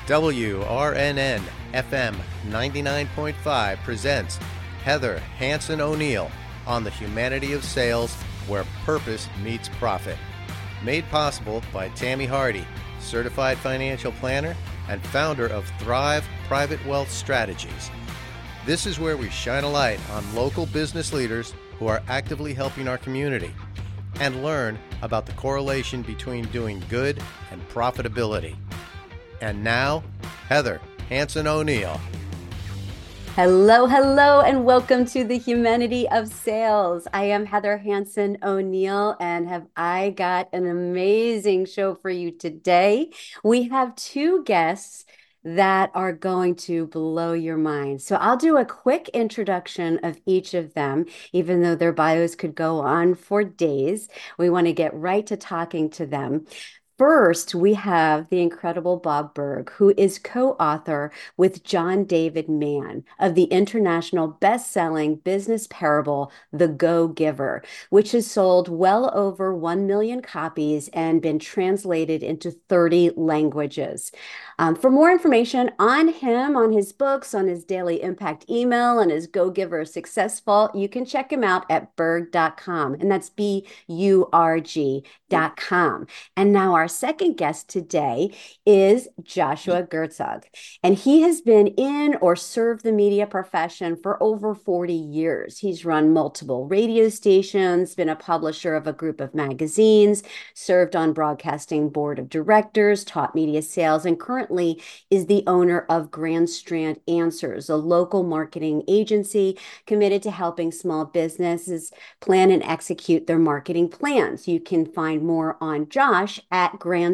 WRNN FM 99.5 presents Heather Hansen O'Neill on the Humanity of Sales, where purpose meets profit. Made possible by Tammy Hardy, certified financial planner and founder of Thrive Private Wealth Strategies. This is where we shine a light on local business leaders who are actively helping our community and learn about the correlation between doing good and profitability. And now, Heather Hansen O'Neill. Hello, and welcome to the Humanity of Sales. I am Heather Hansen O'Neill, and have I got an amazing show for you today. We have two guests that are going to blow your mind. So I'll do a quick introduction of each of them, even though their bios could go on for days. We want to get right to talking to them. First, we have the incredible Bob Burg, who is co-author with John David Mann of the international best-selling business parable, The Go-Giver, which has sold well over 1 million copies and been translated into 30 languages. For more information on him, on his books, on his daily impact email, and his Go-Giver Successful, you can check him out at burg.com, and that's BURG.com. And now our second guest today is Joshua Gertzog, and he has been in or served the media profession for over 40 years. He's run multiple radio stations, been a publisher of a group of magazines, served on broadcasting board of directors, taught media sales, and currently is the owner of Grand Strand Answers, a local marketing agency committed to helping small businesses plan and execute their marketing plans. You can find more on Josh at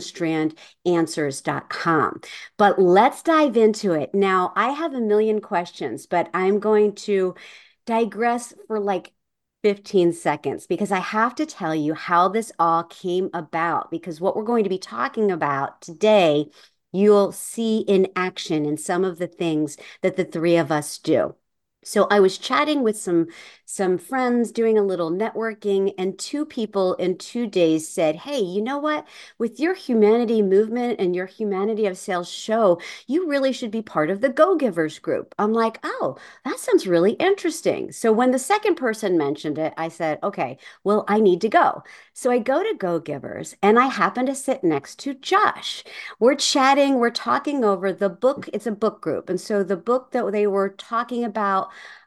grandstrandanswers.com. But let's dive into it. Now, I have a million questions, but I'm going to digress for like 15 seconds because I have to tell you how this all came about, because what we're going to be talking about today, you'll see in action in some of the things that the three of us do. So I was chatting with some friends, doing a little networking, and two people in 2 days said, "Hey, you know what? With your humanity movement and your Humanity of Sales show, you really should be part of the Go-Givers group." I'm like, "Oh, that sounds really interesting." So when the second person mentioned it, I said, "Okay, well, I need to go." So I go to Go-Givers, and I happen to sit next to Josh. We're chatting, we're talking over the book. It's a book group. And so the book that they were talking about,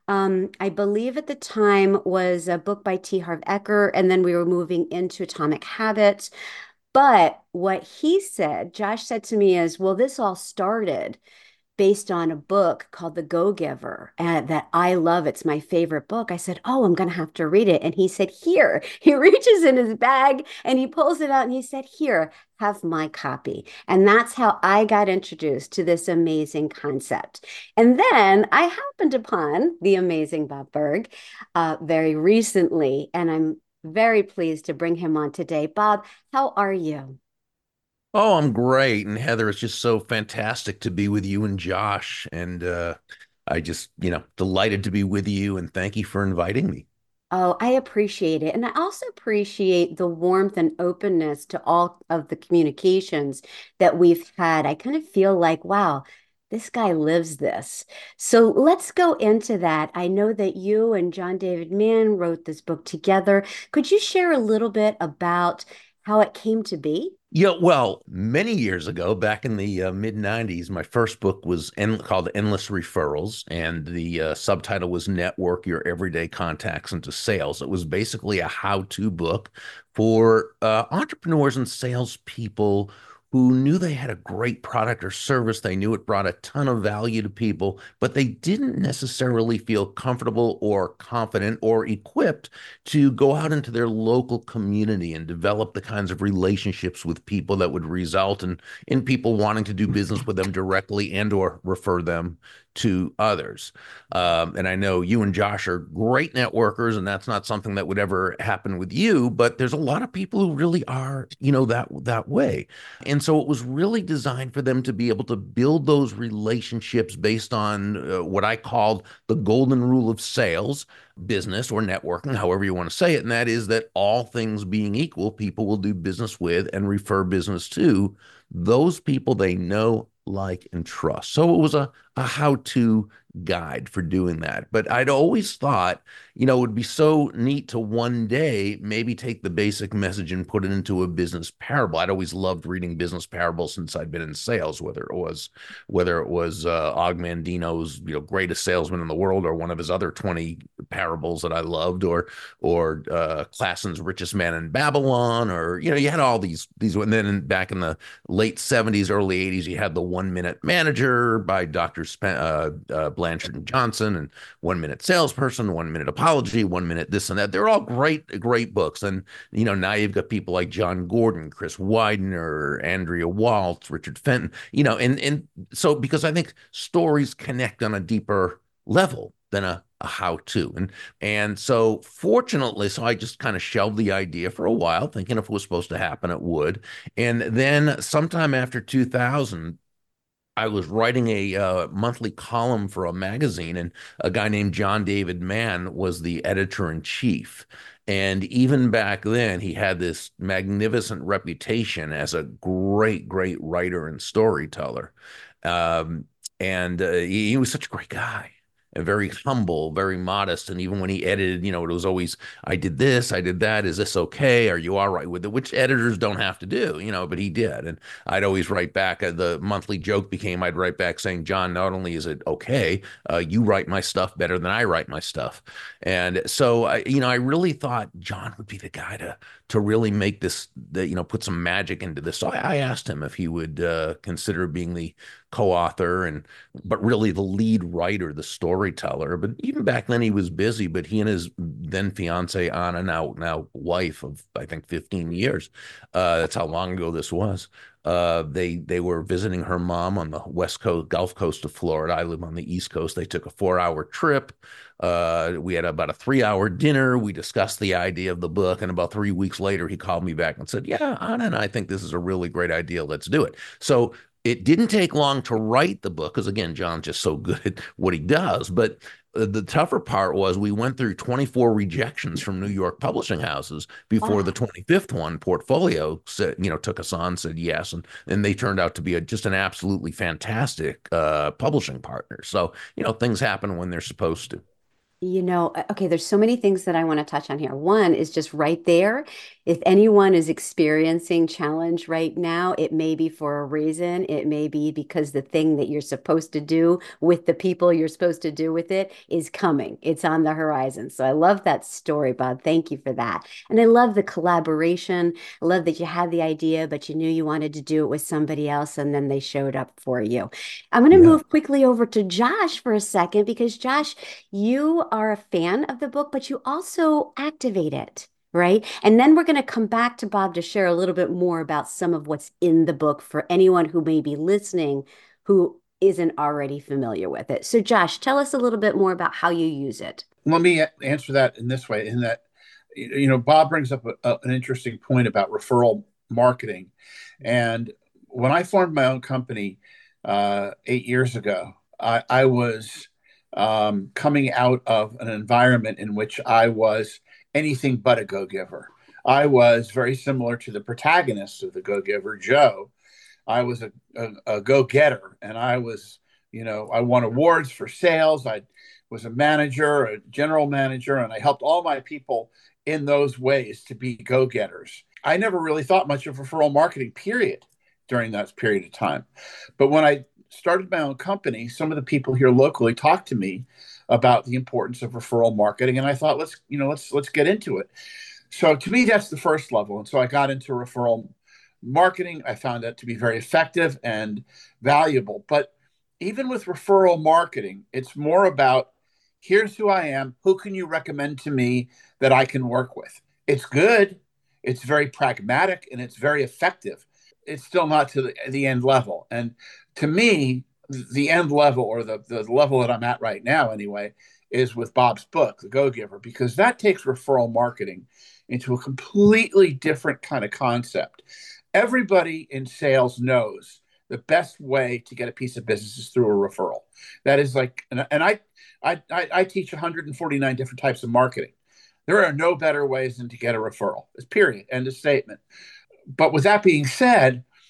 I believe at the time, was a book by T. Harv Eker, and then we were moving into Atomic Habits. But what he said, Josh said to me is, well, this all started based on a book called The Go-Giver that I love. It's my favorite book. I said, "Oh, I'm going to have to read it." And he said, "Here." He reaches in his bag and he pulls it out and he said, "Here, have my copy." And that's how I got introduced to this amazing concept. And then I happened upon the amazing Bob Burg very recently, and I'm very pleased to bring him on today. Bob, how are you? Oh, I'm great. And Heather, it's just so fantastic to be with you and Josh. And I just, delighted to be with you and thank you for inviting me. Oh, I appreciate it. And I also appreciate the warmth and openness to all of the communications that we've had. I kind of feel like, wow, this guy lives this. So let's go into that. I know that you and John David Mann wrote this book together. Could you share a little bit about how it came to be? Yeah, well, many years ago, back in the mid 90s, my first book was called Endless Referrals, and the subtitle was Network Your Everyday Contacts into Sales. It was basically a how-to book for entrepreneurs and salespeople who knew they had a great product or service. They knew it brought a ton of value to people, but they didn't necessarily feel comfortable or confident or equipped to go out into their local community and develop the kinds of relationships with people that would result in people wanting to do business with them directly and or refer them to others. And I know you and Josh are great networkers, and that's not something that would ever happen with you, but there's a lot of people who really are, that way. And so it was really designed for them to be able to build those relationships based on what I called the golden rule of sales, business or networking, however you want to say it. And that is that all things being equal, people will do business with and refer business to those people they know like, and trust. So it was a how-to guide for doing that. But I'd always thought, it would be so neat to one day maybe take the basic message and put it into a business parable. I'd always loved reading business parables since I'd been in sales, whether it was Og Mandino's, greatest salesman in the world, or one of his other 20 parables that I loved, or Klassen's Richest Man in Babylon, or you had all these, and then back in the late 70s, early 80s, you had the 1 Minute Manager by Dr. Blanchard and Johnson, and 1 Minute Salesperson, 1 Minute Apology, 1 Minute this and that. They're all great books. And now you've got people like John Gordon, Chris Widener, Andrea Waltz, Richard Fenton, and so, because I think stories connect on a deeper level than a how-to. And so fortunately, so I just kind of shelved the idea for a while, thinking if it was supposed to happen, it would. And then sometime after 2000, I was writing a monthly column for a magazine, and a guy named John David Mann was the editor-in-chief. And even back then, he had this magnificent reputation as a great, great writer and storyteller. Um, and he was such a great guy, and very humble, very modest. And even when he edited, it was always, I did this, I did that. Is this okay? Are you all right with it? Which editors don't have to do, but he did. And I'd always write back. The monthly joke became, I'd write back saying, John, not only is it okay, you write my stuff better than I write my stuff. And so, I really thought John would be the guy to really make this, put some magic into this. So I asked him if he would consider being the co-author, but really the lead writer, the storyteller. But even back then he was busy, but he and his then fiance Anna, now wife of, I think, 15 years, that's how long ago this was. They were visiting her mom on the west coast, Gulf Coast of Florida. I live on the East Coast. They took a 4-hour trip. We had about a 3-hour dinner. We discussed the idea of the book, and about 3 weeks later, he called me back and said, "Yeah, Anna and I think this is a really great idea. Let's do it." So it didn't take long to write the book, because again, John's just so good at what he does. But the tougher part was we went through 24 rejections from New York publishing houses before the 25th one. Portfolio said, took us on, said yes, and they turned out to be just an absolutely fantastic publishing partner. So things happen when they're supposed to. Okay, there's so many things that I want to touch on here. One is just right there. If anyone is experiencing challenge right now, it may be for a reason. It may be because the thing that you're supposed to do with the people you're supposed to do with it is coming. It's on the horizon. So I love that story, Bob. Thank you for that. And I love the collaboration. I love that you had the idea, but you knew you wanted to do it with somebody else, and then they showed up for you. I'm going to Yeah. move quickly over to Josh for a second, because Josh, you are a fan of the book, but you also activate it, right? And then we're going to come back to Bob to share a little bit more about some of what's in the book for anyone who may be listening who isn't already familiar with it. So, Josh, tell us a little bit more about how you use it. Let me answer that in this way, in that, Bob brings up an interesting point about referral marketing. And when I formed my own company 8 years ago, I was coming out of an environment in which I was anything but a go-giver. I was very similar to the protagonist of The Go-Giver, Joe. I was a go-getter, and I was, I won awards for sales. I was a manager, a general manager, and I helped all my people in those ways to be go-getters. I never really thought much of referral marketing, period, during that period of time. But when I started my own company, some of the people here locally talked to me about the importance of referral marketing, and I thought, let's get into it. So to me, that's the first level. And so I got into referral marketing. I found that to be very effective and valuable. But even with referral marketing, it's more about, here's who I am. Who can you recommend to me that I can work with? It's good. It's very pragmatic, and it's very effective. It's still not to the end level. And to me, the end level, or the level that I'm at right now anyway, is with Bob's book, The Go-Giver, because that takes referral marketing into a completely different kind of concept. Everybody in sales knows the best way to get a piece of business is through a referral. That is like, and I teach 149 different types of marketing. There are no better ways than to get a referral. It's period. End of statement. But with that being said,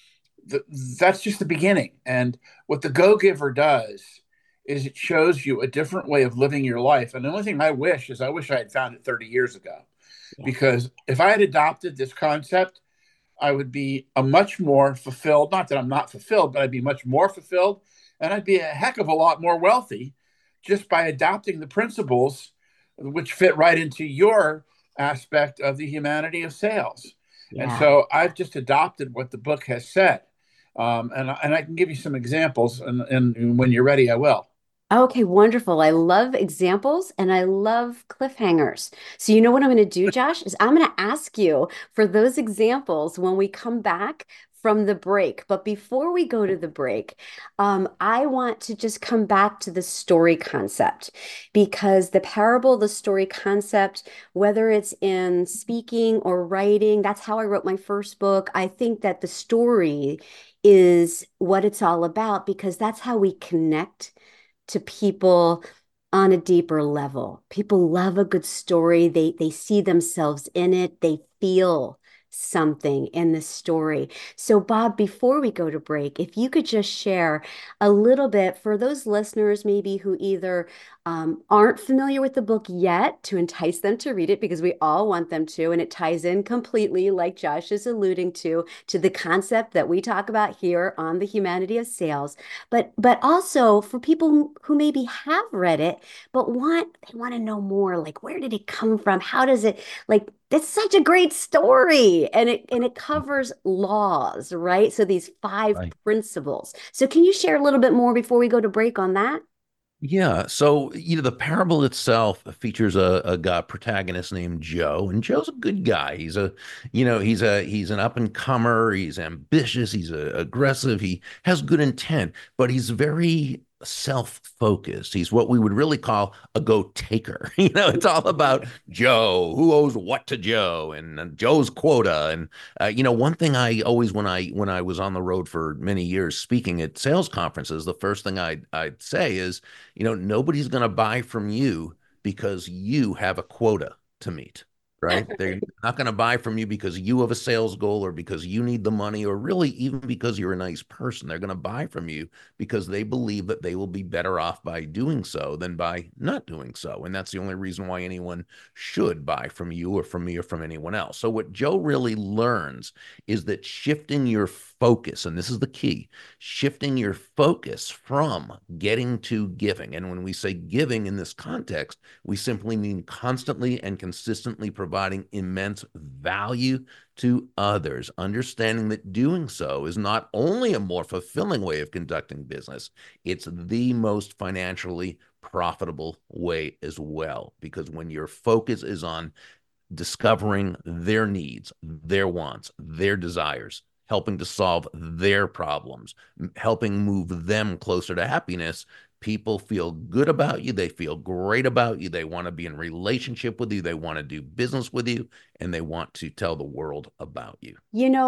that's just the beginning. And what the Go Giver does is it shows you a different way of living your life. And the only thing I wish is I wish I had found it 30 years ago, Yeah. because if I had adopted this concept, I would be a much more fulfilled, not that I'm not fulfilled, but I'd be much more fulfilled, and I'd be a heck of a lot more wealthy just by adopting the principles which fit right into your aspect of the humanity of sales. And Yeah. so I've just adopted what the book has said. And I can give you some examples, and when you're ready, I will. Okay, wonderful. I love examples and I love cliffhangers. So, you know what I'm going to do, Josh, is I'm going to ask you for those examples when we come back from the break. But before we go to the break, I want to just come back to the story concept, because the parable, the story concept, whether it's in speaking or writing, that's how I wrote my first book. I think that the story is what it's all about, because that's how we connect to people on a deeper level. People love a good story. They see themselves in it. They feel something in the story. So Bob, before we go to break, if you could just share a little bit for those listeners maybe who either aren't familiar with the book yet, to entice them to read it, because we all want them to, and it ties in completely, like Josh is alluding to the concept that we talk about here on The Humanity of Sales. But also for people who maybe have read it, but they want to know more, like where did it come from? How does it, like, it's such a great story, and it covers laws, right? So these five Right. principles. So can you share a little bit more before we go to break on that? Yeah. So, the parable itself features a guy protagonist named Joe, and Joe's a good guy. He's an up and comer. He's ambitious. He's aggressive. He has good intent, but he's very self-focused. He's what we would really call a go-taker. It's all about Joe, who owes what to Joe, and Joe's quota. And one thing I always, when I was on the road for many years speaking at sales conferences, the first thing I'd say is, nobody's going to buy from you because you have a quota to meet, right? They're not going to buy from you because you have a sales goal, or because you need the money, or really even because you're a nice person. They're going to buy from you because they believe that they will be better off by doing so than by not doing so. And that's the only reason why anyone should buy from you or from me or from anyone else. So what Joe really learns is that shifting your focus, and this is the key, shifting your focus from getting to giving. And when we say giving in this context, we simply mean constantly and consistently providing immense value to others, understanding that doing so is not only a more fulfilling way of conducting business, it's the most financially profitable way as well. Because when your focus is on discovering their needs, their wants, their desires, helping to solve their problems, helping move them closer to happiness, people feel good about you. They feel great about you. They want to be in relationship with you. They want to do business with you, and they want to tell the world about you.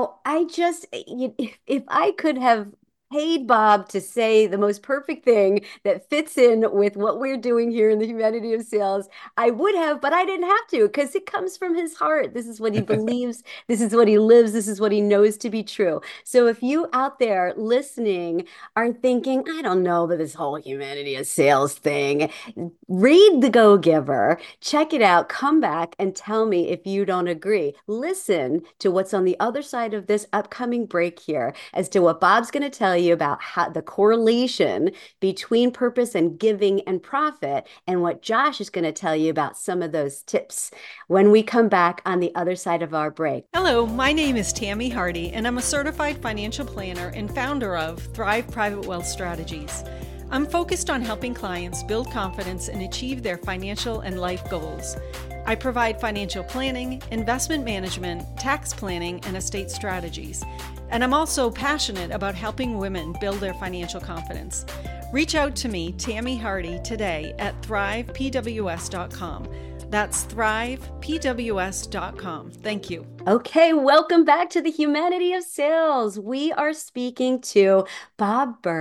If I could have paid Bob to say the most perfect thing that fits in with what we're doing here in The Humanity of Sales, I would have, but I didn't have to, because it comes from his heart. This is what he believes. This is what he lives. This is what he knows to be true. So if you out there listening are thinking, I don't know about this whole Humanity of Sales thing, read The Go Giver, check it out, come back and tell me if you don't agree. Listen to what's on the other side of this upcoming break here as to what Bob's going to tell you about how the correlation between purpose and giving and profit, and what Josh is going to tell you about some of those tips when we come back on the other side of our break. Hello, my name is Tammy Hardy, and I'm a certified financial planner and founder of Thrive Private Wealth Strategies. I'm focused on helping clients build confidence and achieve their financial and life goals. I provide financial planning, investment management, tax planning, and estate strategies. And I'm also passionate about helping women build their financial confidence. Reach out to me, Tammy Hardy, today at thrivepws.com. That's thrivepws.com. Thank you. Okay, welcome back to The Humanity of Sales. We are speaking to Bob Burg,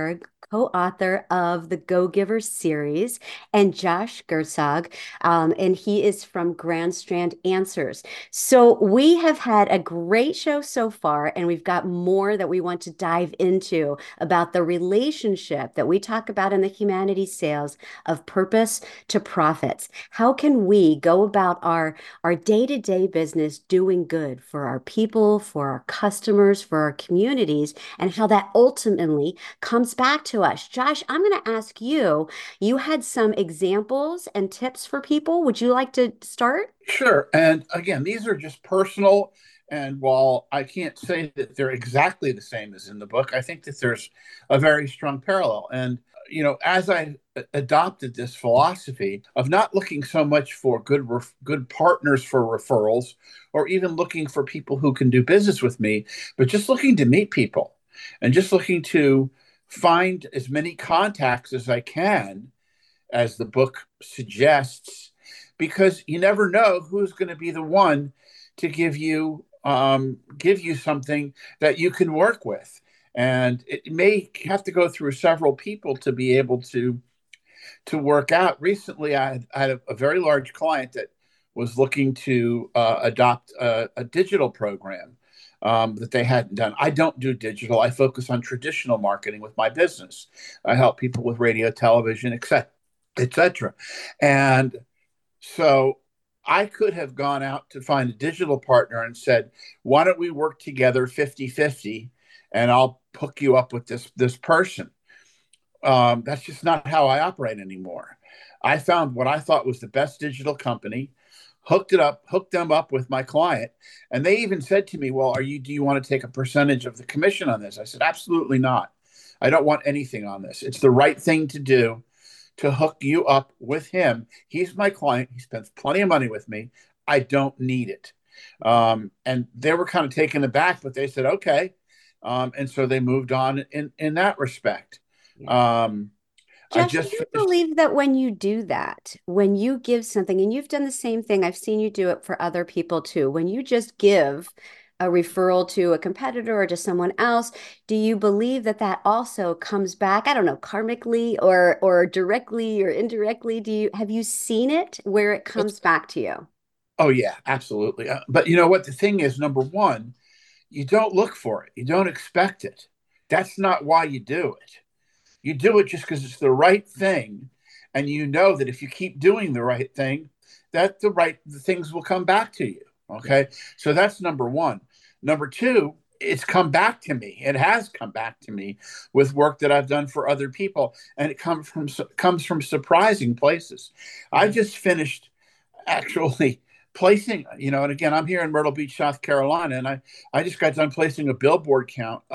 co-author of the Go Giver series, and Josh Gerzog, and he is from Grand Strand Answers. So we have had a great show so far, and we've got more that we want to dive into about the relationship that we talk about in the Humanities Sales of purpose to profits. How can we go about our day-to-day business doing good for our people, for our customers, for our communities, and how that ultimately comes back to us? Josh, I'm going to ask you, you had some examples and tips for people. Would you like to start? Sure. And again, these are just personal. And while I can't say that they're exactly the same as in the book, I think that there's a very strong parallel. And, as I adopted this philosophy of not looking so much for good partners for referrals or even looking for people who can do business with me, but just looking to meet people and just looking to find as many contacts as I can, as the book suggests, because you never know who's going to be the one to give you something that you can work with, and it may have to go through several people to be able to work out. Recently, I had a very large client that was looking to adopt a digital program that they hadn't done. I don't do digital. I focus on traditional marketing with my business. I help people with radio, television, etc., etc. And so I could have gone out to find a digital partner and said, why don't we work together 50-50, and I'll hook you up with this person. That's just not how I operate anymore. I found what I thought was the best digital company, hooked them up with my client. And they even said to me, well, do you want to take a percentage of the commission on this? I said, absolutely not. I don't want anything on this. It's the right thing to do to hook you up with him. He's my client. He spends plenty of money with me. I don't need it. And they were kind of taken aback, but they said, okay. And so they moved on in that respect. Josh, do you believe that when you do that, when you give something, and you've done the same thing, I've seen you do it for other people too, when you just give a referral to a competitor or to someone else, do you believe that that also comes back, I don't know, karmically or directly or indirectly? Have you seen it where it comes back to you? Oh yeah, absolutely. But you know what? The thing is, number one, you don't look for it. You don't expect it. That's not why you do it. You do it just because it's the right thing. And you know that if you keep doing the right thing, that the things will come back to you. Okay. So that's number one. Number two, it's come back to me. It has come back to me with work that I've done for other people. And it comes from surprising places. I just finished actually placing, and again, I'm here in Myrtle Beach, South Carolina, and I just got done placing a billboard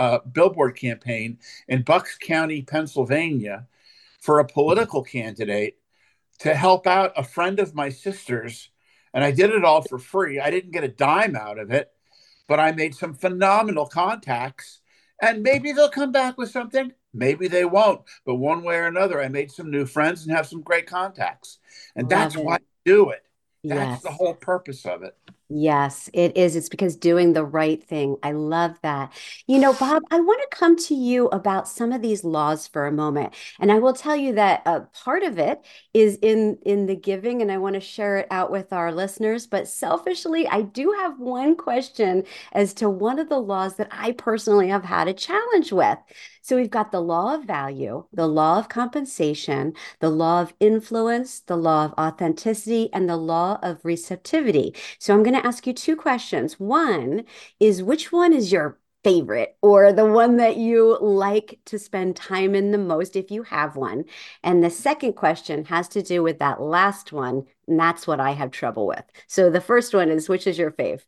campaign in Bucks County, Pennsylvania, for a political candidate to help out a friend of my sister's, and I did it all for free. I didn't get a dime out of it, but I made some phenomenal contacts, and maybe they'll come back with something. Maybe they won't, but one way or another, I made some new friends and have some great contacts, and that's why I do it. That's the whole purpose of it. Yes, it is. It's because doing the right thing. I love that. Bob, I want to come to you about some of these laws for a moment. And I will tell you that part of it is in the giving, and I want to share it out with our listeners. But selfishly, I do have one question as to one of the laws that I personally have had a challenge with. So we've got the law of value, the law of compensation, the law of influence, the law of authenticity, and the law of receptivity. So I'm going to ask you two questions. One is, which one is your favorite, or the one that you like to spend time in the most if you have one? And the second question has to do with that last one, and that's what I have trouble with. So the first one is, which is your fave?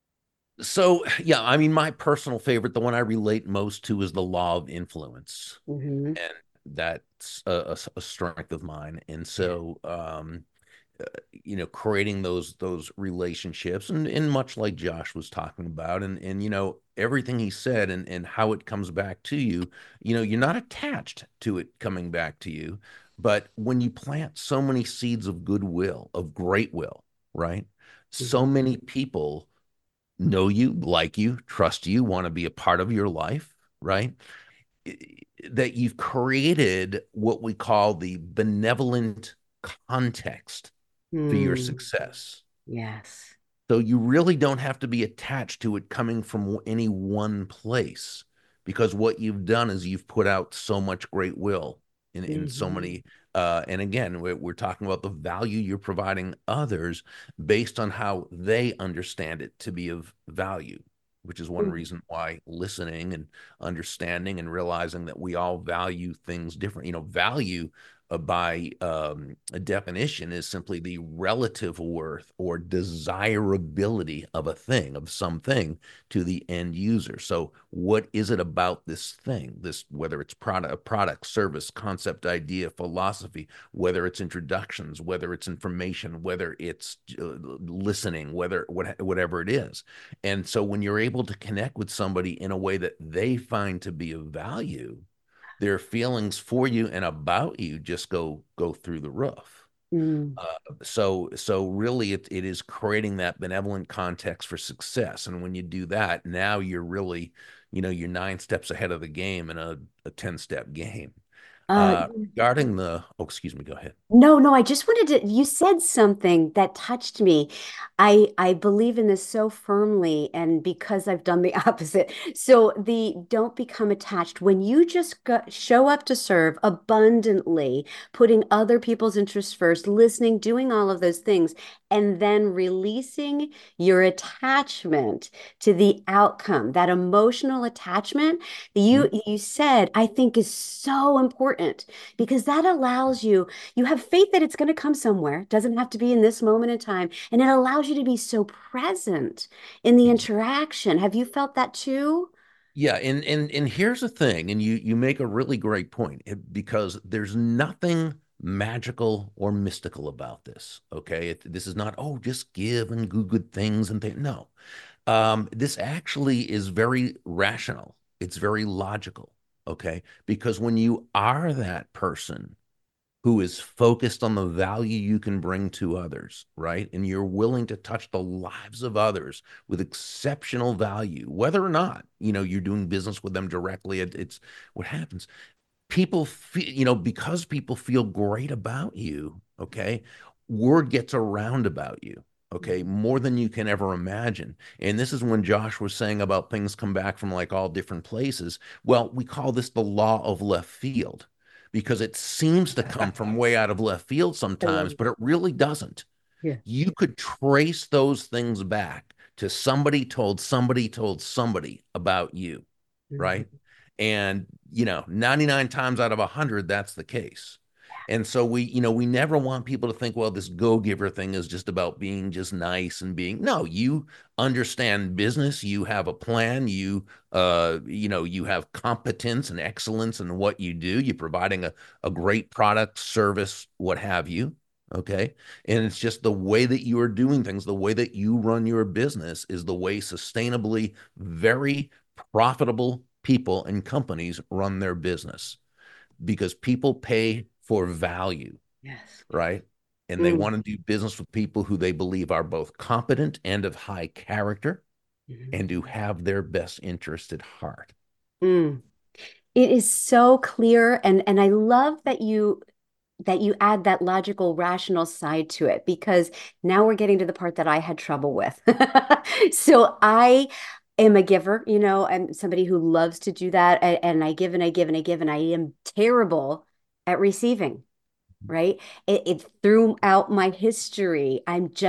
So, yeah, I mean, my personal favorite, the one I relate most to, is the law of influence. Mm-hmm. And that's a strength of mine. And so, creating those relationships, and much like Josh was talking about, and everything he said, and how it comes back to you, you're not attached to it coming back to you, but when you plant so many seeds of goodwill, of great will, right? So many people know you, like you, trust you, want to be a part of your life, right? that you've created what we call the benevolent context for your Hmm. success. Yes. So you really don't have to be attached to it coming from any one place, because what you've done is you've put out so much great will in so Hmm. many and again, we're talking about the value you're providing others based on how they understand it to be of value, which is one reason why listening and understanding and realizing that we all value things different. Value by a definition is simply the relative worth or desirability of a thing, of something, to the end user. So what is it about this thing, this, whether it's product, service, concept, idea, philosophy, whether it's introductions, whether it's information, whether it's listening, whatever it is. And so when you're able to connect with somebody in a way that they find to be of value, their feelings for you and about you just go through the roof. Mm. So really it is creating that benevolent context for success. And when you do that, now you're really, you're 9 steps ahead of the game in a 10-step game. Uh, Regarding excuse me, go ahead. No, no, I just wanted to, you said something that touched me. I believe in this so firmly, and because I've done the opposite. So the don't become attached. When you just show up to serve abundantly, putting other people's interests first, listening, doing all of those things, and then releasing your attachment to the outcome, that emotional attachment that you said, I think is so important because that allows you have faith that it's going to come somewhere. It doesn't have to be in this moment in time. And it allows you to be so present in the Mhm. interaction. Have you felt that too? Yeah, and here's the thing, and you make a really great point, because there's nothing magical or mystical about this. Okay, this is not, oh, just give and do good things and things. No, this actually is very rational. It's very logical. Okay, because when you are that person who is focused on the value you can bring to others, right? And you're willing to touch the lives of others with exceptional value, whether or not, you're doing business with them directly. It's what happens. People feel, because people feel great about you, okay? Word gets around about you, okay? More than you can ever imagine. And this is when Josh was saying about things come back from like all different places. Well, we call this the law of left field, because it seems to come from way out of left field I love sometimes, it. but it really doesn't. Yeah. You could trace those things back to somebody told somebody about you, right? Mhm. And 99 times out of 100, that's the case. And so we never want people to think, well, this go-giver thing is just about being just nice and being, no, you understand business, you have a plan, you have competence and excellence in what you do, you're providing a great product, service, what have you. Okay. And it's just the way that you are doing things, the way that you run your business is the way sustainably very profitable people and companies run their business, because people pay for value, Yes. right? And they Mm. want to do business with people who they believe are both competent and of high character Mhm. and who have their best interest at heart. Mm. It is so clear, and I love that you add that logical, rational side to it because now we're getting to the part that I had trouble with. So I am a giver, I'm somebody who loves to do that, and I give and I give and I give, and I am terrible at receiving. Right? It throughout my history,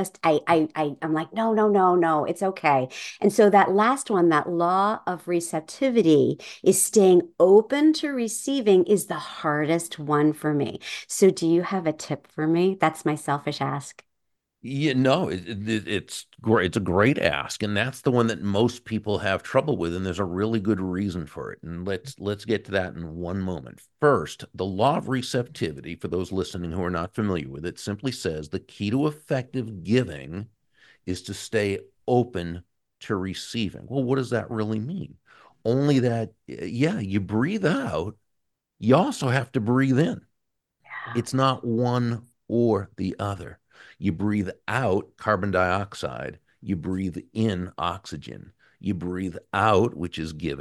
I'm like, no, no, no, no, it's okay. And so that last one, that law of receptivity is staying open to receiving is the hardest one for me. So do you have a tip for me? That's my selfish ask. Yeah, no, it's great. It's a great ask, and that's the one that most people have trouble with, and there's a really good reason for it. And let's get to that in one moment. First, the law of receptivity, for those listening who are not familiar with it, simply says the key to effective giving is to stay open to receiving. Well, what does that really mean? Only that, yeah, you breathe out, you also have to breathe in. Yeah. It's not one or the other. You breathe out carbon dioxide, you breathe in oxygen. You breathe out, which is giving,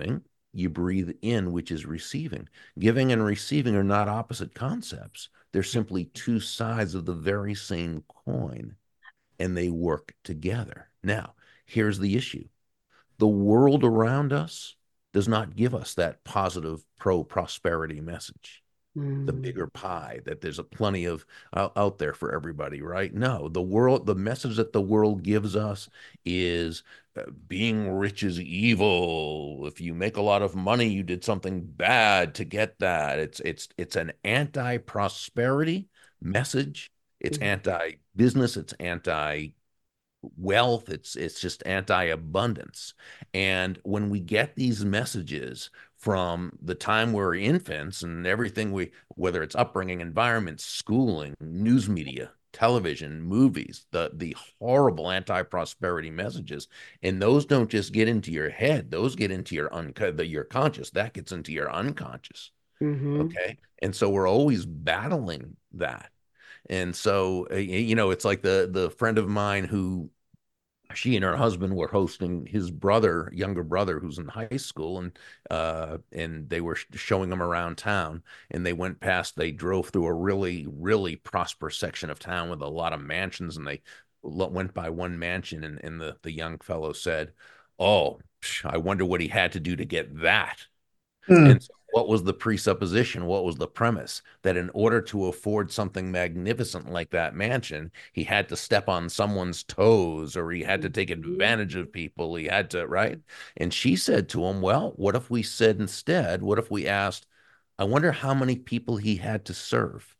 you breathe in, which is receiving. Giving and receiving are not opposite concepts. They're simply two sides of the very same coin, and they work together. Now, here's the issue. The world around us does not give us that positive pro-prosperity message. The bigger pie that there's a plenty of out there for everybody, right? No, the message that the world gives us is being rich is evil. If you make a lot of money, you did something bad to get that. It's an anti-prosperity message. It's anti-business. It's anti-wealth. It's just anti-abundance. And when we get these messages from the time we're infants and everything whether it's upbringing, environment, schooling, news media, television, movies, the horrible anti-prosperity messages, and those don't just get into your head, those get into your conscious, that gets into your unconscious. Okay. And so we're always battling that. And so, it's like the friend of mine who, she and her husband were hosting his younger brother, who's in high school, and they were showing him around town. And they drove through a really, really prosperous section of town with a lot of mansions, and they went by one mansion, and the young fellow said, "Oh, I wonder what he had to do to get that." And so what was the presupposition? What was the premise? That in order to afford something magnificent like that mansion, he had to step on someone's toes, or he had to take advantage of people. He had to, right? And she said to him, well, what if we said instead, what if we asked, I wonder how many people he had to serve?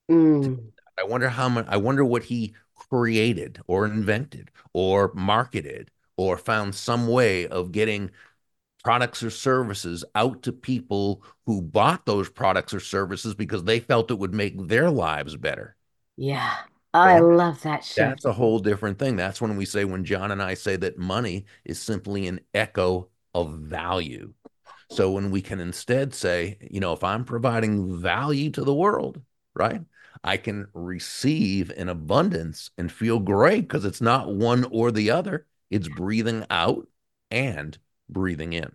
I wonder what he created or invented or marketed or found some way of getting products or services out to people who bought those products or services because they felt it would make their lives better. Yeah. Oh, I love that shift. That's a whole different thing. That's when John and I say that money is simply an echo of value. So when we can instead say, if I'm providing value to the world, right, I can receive in abundance and feel great because it's not one or the other. It's breathing out and breathing in.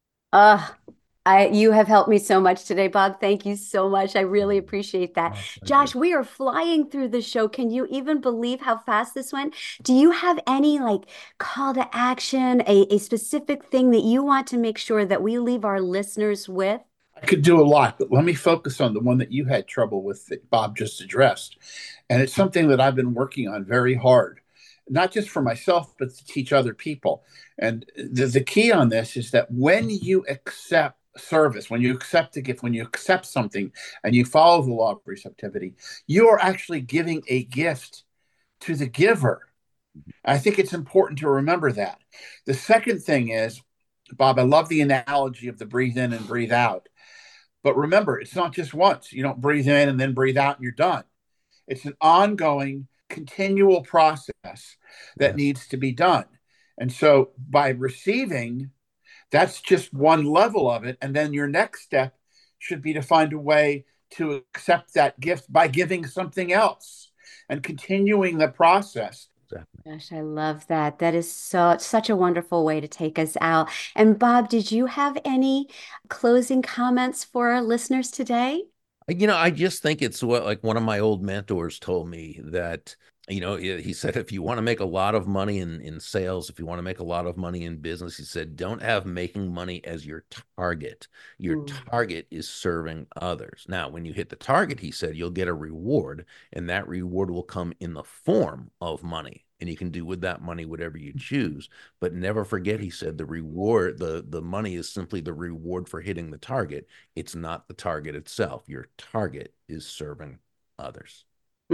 You have helped me so much today, Bob. Thank you so much. I really appreciate that. Josh, we are flying through the show. Can you even believe how fast this went? Do you have any call to action, a specific thing that you want to make sure that we leave our listeners with? I could do a lot, but let me focus on the one that you had trouble with that Bob just addressed. And it's something that I've been working on very hard, not just for myself, but to teach other people. And the key on this is that when you accept service, when you accept a gift, when you accept something and you follow the law of receptivity, you are actually giving a gift to the giver. I think it's important to remember that. The second thing is, Bob, I love the analogy of the breathe in and breathe out. But remember, it's not just once. You don't breathe in and then breathe out and you're done. It's an ongoing, continual process that needs to be done. And so by receiving, that's just one level of it. And then your next step should be to find a way to accept that gift by giving something else and continuing the process. Gosh, I love that. That is such a wonderful way to take us out. And Bob, did you have any closing comments for our listeners today? I just think it's what one of my old mentors told me that, he said, if you want to make a lot of money in sales, if you want to make a lot of money in business, he said, don't have making money as your target. Your target is serving others. Now, when you hit the target, he said, you'll get a reward, and that reward will come in the form of money. And you can do with that money whatever you choose. But never forget, he said, the reward, the money is simply the reward for hitting the target. It's not the target itself. Your target is serving others.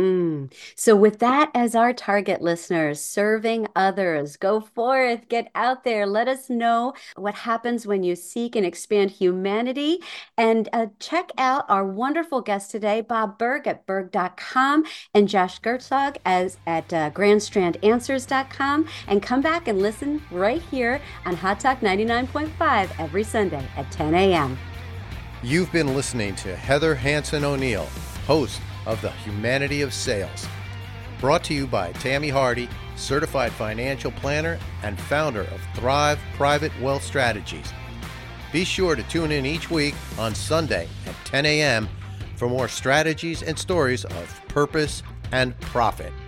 So with that as our target, listeners, serving others, go forth, get out there. Let us know what happens when you seek and expand humanity. And check out our wonderful guest today, Bob Burg at Burg.com and Josh Gertzog at GrandStrandAnswers.com. And come back and listen right here on Hot Talk 99.5 every Sunday at 10 a.m. You've been listening to Heather Hansen O'Neill, host of The Humanity of Sales. Brought to you by Tammy Hardy, certified financial planner and founder of Thrive Private Wealth Strategies. Be sure to tune in each week on Sunday at 10 a.m. for more strategies and stories of purpose and profit.